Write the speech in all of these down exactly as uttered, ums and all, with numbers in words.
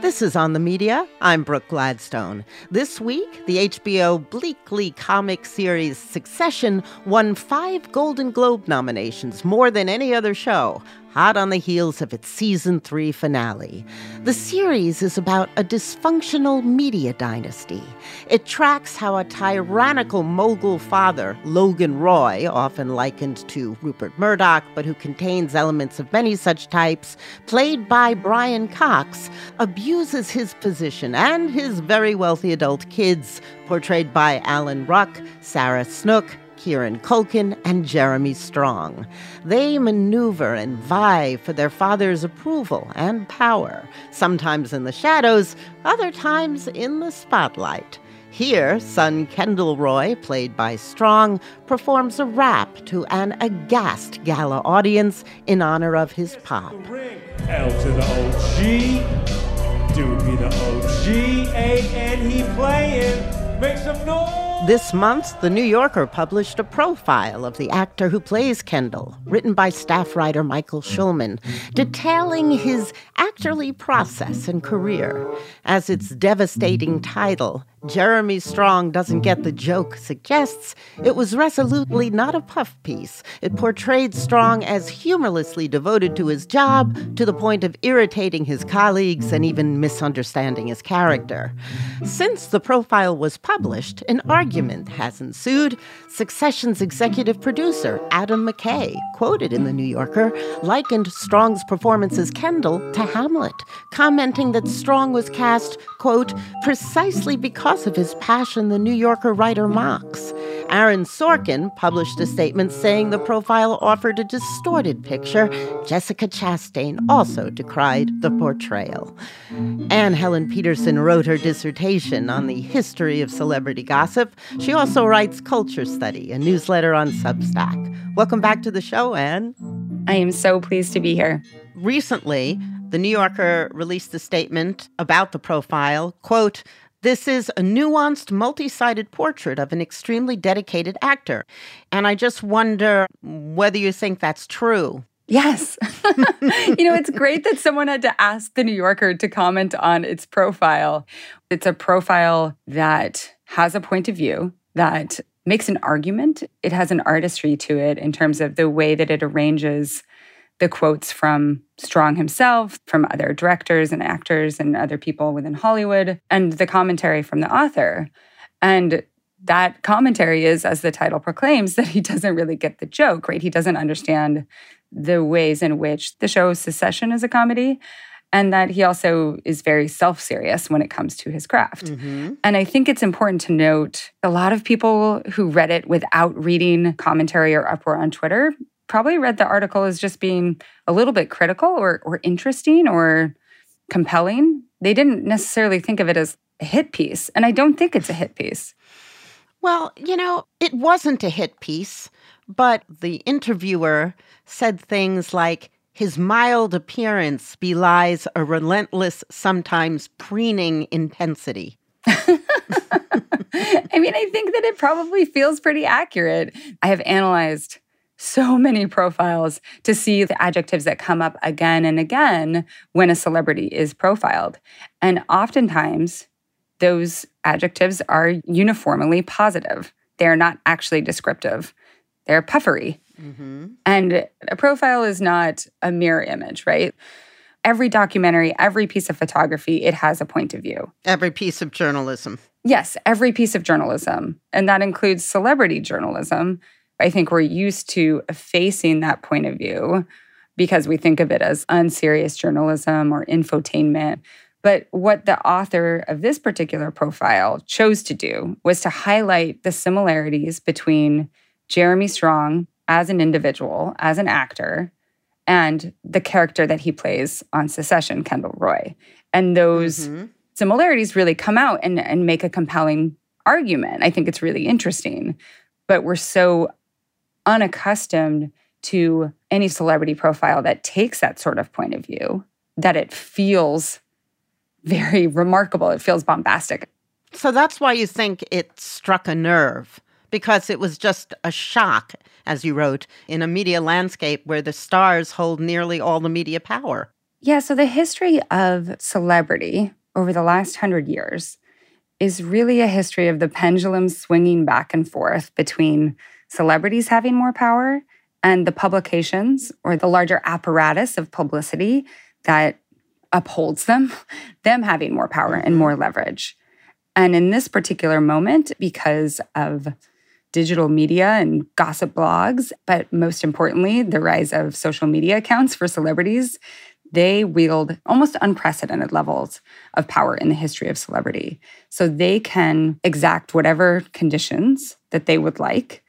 This is On the Media. I'm Brooke Gladstone. This week, the H B O bleakly comic series Succession won five Golden Globe nominations, more than any other show, hot on the heels of its season three finale. The series is about a dysfunctional media dynasty. It tracks how a tyrannical mogul father, Logan Roy, often likened to Rupert Murdoch, but who contains elements of many such types, played by Brian Cox, abuses his position and his very wealthy adult kids, portrayed by Alan Ruck, Sarah Snook, Kieran Culkin, and Jeremy Strong. They maneuver and vie for their father's approval and power, sometimes in the shadows, other times in the spotlight. Here, son Kendall Roy, played by Strong, performs a rap to an aghast gala audience in honor of his pop. L to the O G, dude be the O G, A N he playing, make some noise! This month, The New Yorker published a profile of the actor who plays Kendall, written by staff writer Michael Schulman, detailing his actorly process and career. As its devastating title, Jeremy Strong Doesn't Get the Joke, suggests, it was resolutely not a puff piece. It portrayed Strong as humorlessly devoted to his job, to the point of irritating his colleagues and even misunderstanding his character. Since the profile was published, an argument has ensued. Succession's executive producer, Adam McKay, quoted in The New Yorker, likened Strong's performance as Kendall to Hamlet, commenting that Strong was cast, quote, precisely because of his passion the New Yorker writer mocks. Aaron Sorkin published a statement saying the profile offered a distorted picture. Jessica Chastain also decried the portrayal. Anne Helen Peterson wrote her dissertation on the history of celebrity gossip. She also writes Culture Study, a newsletter on Substack. Welcome back to the show, Anne. I am so pleased to be here. Recently, The New Yorker released a statement about the profile, quote, "This is a nuanced, multi-sided portrait of an extremely dedicated actor." And I just wonder whether you think that's true. Yes. You know, it's great that someone had to ask The New Yorker to comment on its profile. It's a profile that has a point of view, that makes an argument. It has an artistry to it in terms of the way that it arranges the quotes from Strong himself, from other directors and actors and other people within Hollywood, and the commentary from the author. And that commentary is, as the title proclaims, that he doesn't really get the joke, right? He doesn't understand the ways in which the show Succession is a comedy, and that he also is very self-serious when it comes to his craft. Mm-hmm. And I think it's important to note a lot of people who read it without reading commentary or uproar on Twitter probably read the article as just being a little bit critical or, or interesting or compelling. They didn't necessarily think of it as a hit piece, and I don't think it's a hit piece. Well, you know, it wasn't a hit piece, but the interviewer said things like, his mild appearance belies a relentless, sometimes preening intensity. I mean, I think that it probably feels pretty accurate. I have analyzed so many profiles to see the adjectives that come up again and again when a celebrity is profiled. And oftentimes, those adjectives are uniformly positive. They're not actually descriptive. They're puffery. Mm-hmm. And a profile is not a mirror image, right? Every documentary, every piece of photography, it has a point of view. Every piece of journalism. Yes, every piece of journalism. And that includes celebrity journalism. I think we're used to effacing that point of view because we think of it as unserious journalism or infotainment. But what the author of this particular profile chose to do was to highlight the similarities between Jeremy Strong as an individual, as an actor, and the character that he plays on Succession, Kendall Roy. And those mm-hmm. similarities really come out and, and make a compelling argument. I think it's really interesting. But we're so unaccustomed to any celebrity profile that takes that sort of point of view that it feels very remarkable. It feels bombastic. So that's why you think it struck a nerve, because it was just a shock, as you wrote, in a media landscape where the stars hold nearly all the media power. Yeah, so the history of celebrity over the last hundred years is really a history of the pendulum swinging back and forth between celebrities having more power and the publications or the larger apparatus of publicity that upholds them, them having more power and more leverage. And in this particular moment, because of digital media and gossip blogs, but most importantly, the rise of social media accounts for celebrities, they wield almost unprecedented levels of power in the history of celebrity. So they can exact whatever conditions that they would like,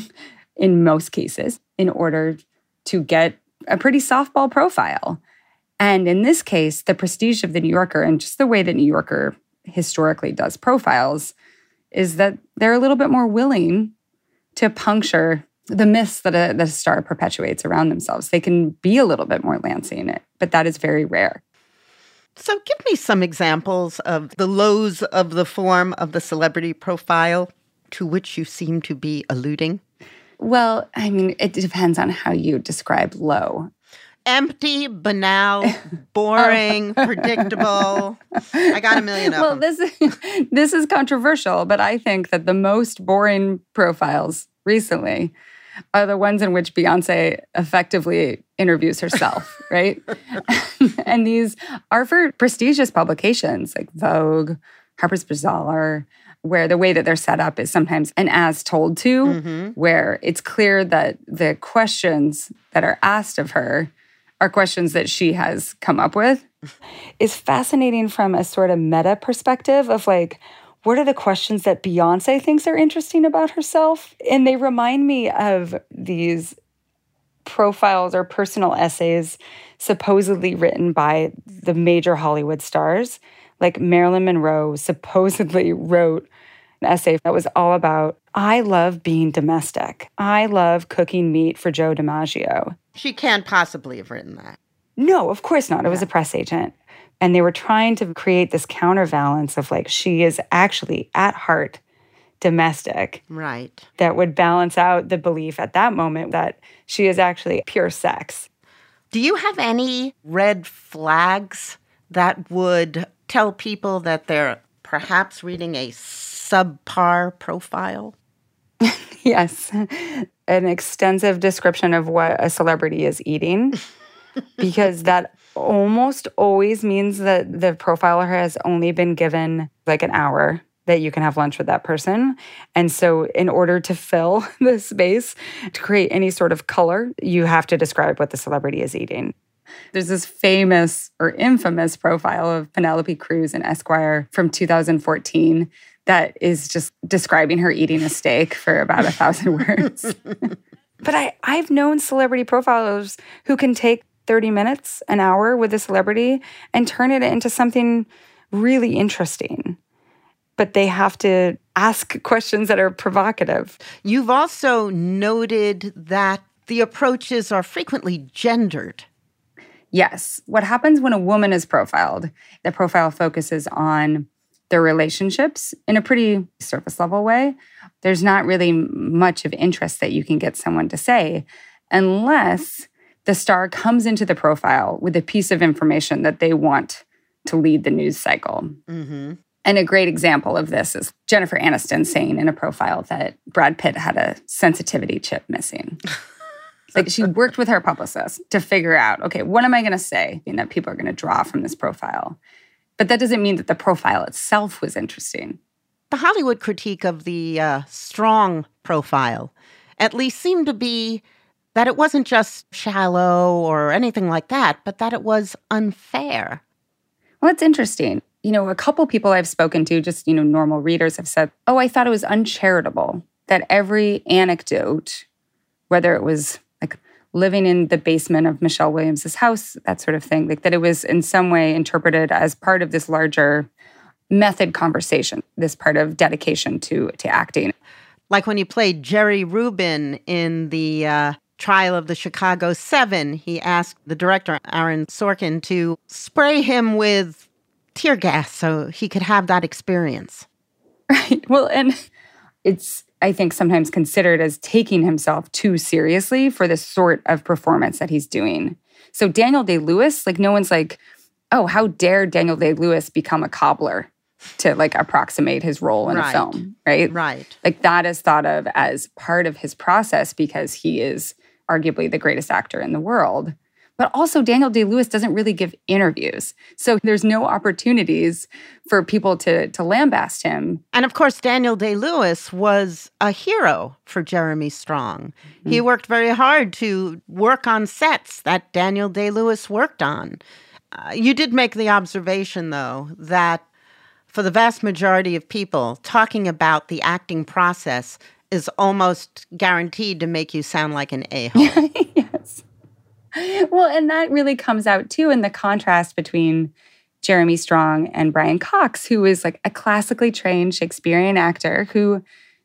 in most cases, in order to get a pretty softball profile. And in this case, the prestige of The New Yorker and just the way that New Yorker historically does profiles is that they're a little bit more willing to puncture the myths that a, that a star perpetuates around themselves. They can be a little bit more Lansing, but that is very rare. So give me some examples of the lows of the form of the celebrity profile to which you seem to be alluding. Well, I mean, it depends on how you describe low. Empty, banal, boring, oh. predictable. I got a million of well, them. Well, this, this is controversial, but I think that the most boring profiles recently are the ones in which Beyoncé effectively interviews herself, right? And these are for prestigious publications like Vogue, Harper's Bazaar, where the way that they're set up is sometimes an as told to, mm-hmm. where it's clear that the questions that are asked of her are questions that she has come up with, is fascinating from a sort of meta perspective of like, what are the questions that Beyoncé thinks are interesting about herself? And they remind me of these profiles or personal essays supposedly written by the major Hollywood stars. Like Marilyn Monroe supposedly wrote an essay that was all about, I love being domestic. I love cooking meat for Joe DiMaggio. She can't possibly have written that. No, of course not. It was a press agent. And they were trying to create this counterbalance of like, she is actually at heart domestic. Right. That would balance out the belief at that moment that she is actually pure sex. Do you have any red flags that would tell people that they're perhaps reading a subpar profile? Yes. An extensive description of what a celebrity is eating, because that almost always means that the profiler has only been given like an hour that you can have lunch with that person. And so in order to fill the space, to create any sort of color, you have to describe what the celebrity is eating. There's this famous or infamous profile of Penelope Cruz in Esquire from two thousand fourteen that is just describing her eating a steak for about a thousand words. But I, I've known celebrity profilers who can take thirty minutes, an hour with a celebrity and turn it into something really interesting. But they have to ask questions that are provocative. You've also noted that the approaches are frequently gendered. Yes. What happens when a woman is profiled? The profile focuses on their relationships in a pretty surface level way. There's not really much of interest that you can get someone to say unless the star comes into the profile with a piece of information that they want to lead the news cycle. Mm-hmm. And a great example of this is Jennifer Aniston saying in a profile that Brad Pitt had a sensitivity chip missing. Like she worked with her publicist to figure out, okay, what am I going to say that people are going to draw from this profile? But that doesn't mean that the profile itself was interesting. The Hollywood critique of the uh, strong profile at least seemed to be that it wasn't just shallow or anything like that, but that it was unfair. Well, it's interesting. You know, a couple people I've spoken to, just, you know, normal readers have said, oh, I thought it was uncharitable that every anecdote, whether it was like living in the basement of Michelle Williams' house, that sort of thing, like that it was in some way interpreted as part of this larger method conversation, this part of dedication to, to acting. Like when you played Jerry Rubin in the uh, trial of the Chicago Seven, he asked the director, Aaron Sorkin, to spray him with tear gas so he could have that experience. Right. Well, and it's, I think, sometimes considered as taking himself too seriously for the sort of performance that he's doing. So Daniel Day-Lewis, like no one's like, oh, how dare Daniel Day-Lewis become a cobbler to like approximate his role in Right. a film, right? Right. Like that is thought of as part of his process because he is arguably the greatest actor in the world. But also Daniel Day-Lewis doesn't really give interviews. So there's no opportunities for people to, to lambast him. And of course, Daniel Day-Lewis was a hero for Jeremy Strong. Mm-hmm. He worked very hard to work on sets that Daniel Day-Lewis worked on. Uh, you did make the observation, though, that for the vast majority of people, talking about the acting process is almost guaranteed to make you sound like an a-hole. Yes. Well, and that really comes out, too, in the contrast between Jeremy Strong and Brian Cox, who is like a classically trained Shakespearean actor who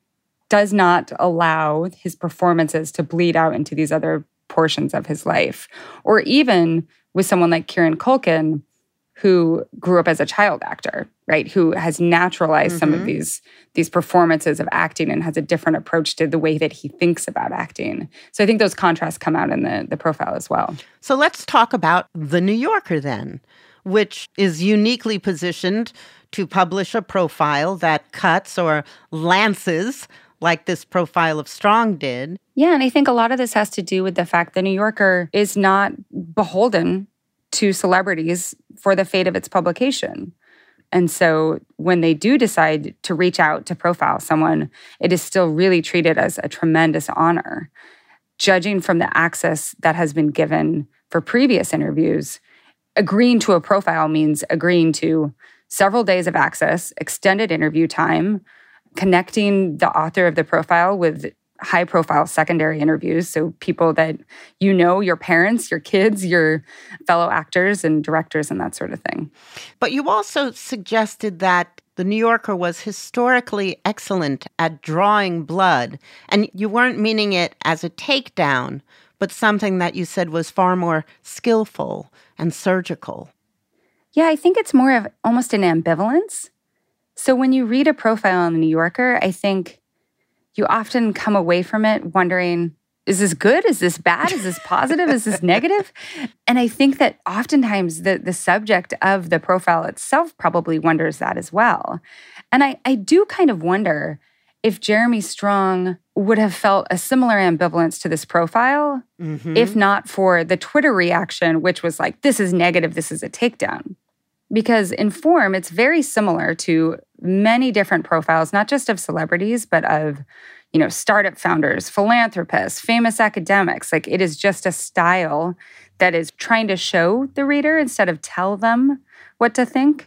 does not allow his performances to bleed out into these other portions of his life. Or even with someone like Kieran Culkin, who grew up as a child actor, right? Who has naturalized mm-hmm. some of these, these performances of acting and has a different approach to the way that he thinks about acting. So I think those contrasts come out in the, the profile as well. So let's talk about The New Yorker then, which is uniquely positioned to publish a profile that cuts or lances like this profile of Strong did. Yeah, and I think a lot of this has to do with the fact The New Yorker is not beholden to celebrities for the fate of its publication. And so when they do decide to reach out to profile someone, it is still really treated as a tremendous honor. Judging from the access that has been given for previous interviews, agreeing to a profile means agreeing to several days of access, extended interview time, connecting the author of the profile with high-profile secondary interviews, so people that you know, your parents, your kids, your fellow actors and directors and that sort of thing. But you also suggested that The New Yorker was historically excellent at drawing blood, and you weren't meaning it as a takedown, but something that you said was far more skillful and surgical. Yeah, I think it's more of almost an ambivalence. So when you read a profile in The New Yorker, I think you often come away from it wondering, is this good? Is this bad? Is this positive? Is this negative? And I think that oftentimes the, the subject of the profile itself probably wonders that as well. And I, I do kind of wonder if Jeremy Strong would have felt a similar ambivalence to this profile, mm-hmm. if not for the Twitter reaction, which was like, this is negative, this is a takedown. Because in form, it's very similar to many different profiles, not just of celebrities, but of, you know, startup founders, philanthropists, famous academics. Like it is just a style that is trying to show the reader instead of tell them what to think.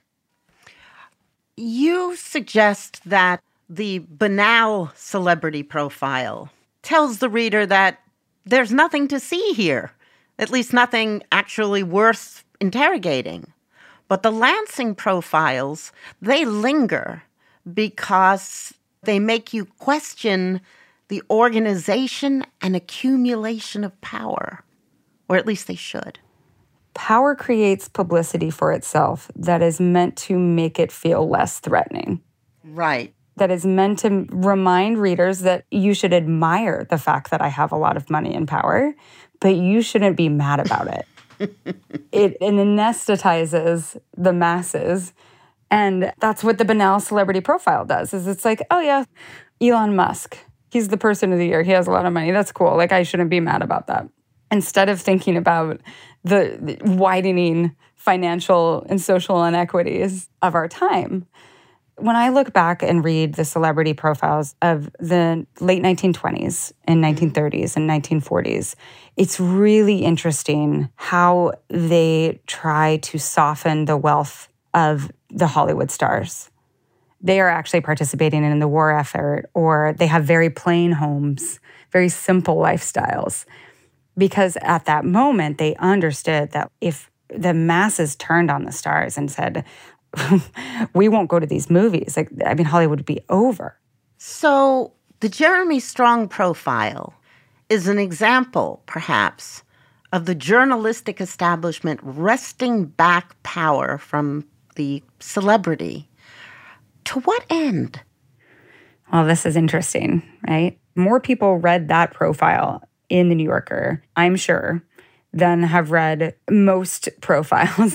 You suggest that the banal celebrity profile tells the reader that there's nothing to see here, at least nothing actually worth interrogating. But the Lansing profiles, they linger because they make you question the organization and accumulation of power, or at least they should. Power creates publicity for itself that is meant to make it feel less threatening. Right. That is meant to remind readers that you should admire the fact that I have a lot of money and power, but you shouldn't be mad about it. It anesthetizes the masses. And that's what the banal celebrity profile does, is it's like, oh yeah, Elon Musk, he's the person of the year. He has a lot of money. That's cool. Like, I shouldn't be mad about that. Instead of thinking about the, the widening financial and social inequities of our time. When I look back and read the celebrity profiles of the late nineteen twenties and nineteen thirties and nineteen forties, it's really interesting how they try to soften the wealth of the Hollywood stars. They are actually participating in the war effort, or they have very plain homes, very simple lifestyles. Because at that moment, they understood that if the masses turned on the stars and said, we won't go to these movies, like, I mean, Hollywood would be over. So the Jeremy Strong profile is an example, perhaps, of the journalistic establishment wresting back power from the celebrity. To what end? Well, this is interesting, right? More people read that profile in The New Yorker, I'm sure, than have read most profiles.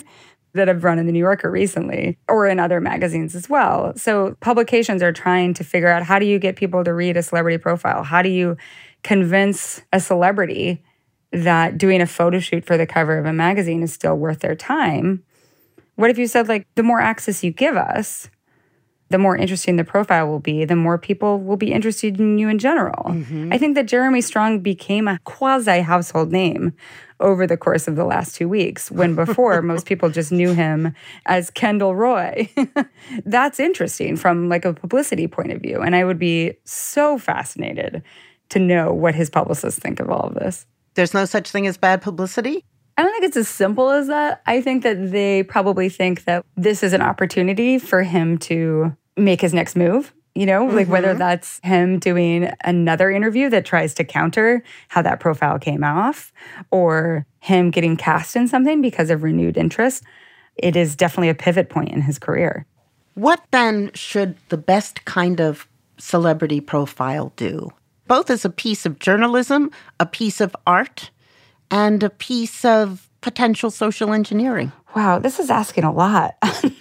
that have run in the New Yorker recently or in other magazines as well. So publications are trying to figure out, how do you get people to read a celebrity profile? How do you convince a celebrity that doing a photo shoot for the cover of a magazine is still worth their time? What if you said, like, the more access you give us, the more interesting the profile will be, the more people will be interested in you in general. Mm-hmm. I think that Jeremy Strong became a quasi-household name over the course of the last two weeks, when before most people just knew him as Kendall Roy. That's interesting from like a publicity point of view. And I would be so fascinated to know what his publicists think of all of this. There's no such thing as bad publicity? I don't think it's as simple as that. I think that they probably think that this is an opportunity for him to make his next move. You know, like mm-hmm. whether that's him doing another interview that tries to counter how that profile came off, or him getting cast in something because of renewed interest. It is definitely a pivot point in his career. What then should the best kind of celebrity profile do? Both as a piece of journalism, a piece of art, and a piece of potential social engineering. Wow, this is asking a lot.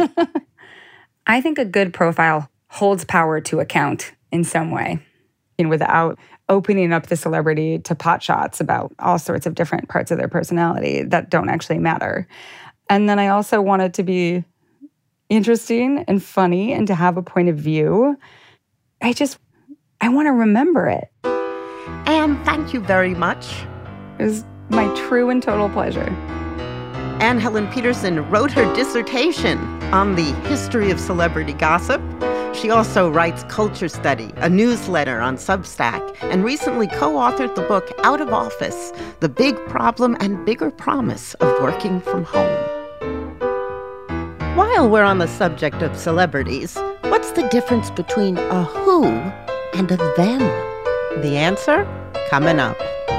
I think a good profile holds power to account in some way, you know, without opening up the celebrity to pot shots about all sorts of different parts of their personality that don't actually matter. And then I also want it to be interesting and funny and to have a point of view. I just, I want to remember it. Anne, thank you very much. It was my true and total pleasure. Anne Helen Petersen wrote her dissertation on the history of celebrity gossip. She also writes Culture Study, a newsletter on Substack, and recently co-authored the book Out of Office, The Big Problem and Bigger Promise of Working from Home. While we're on the subject of celebrities, what's the difference between a who and a them? The answer, coming up.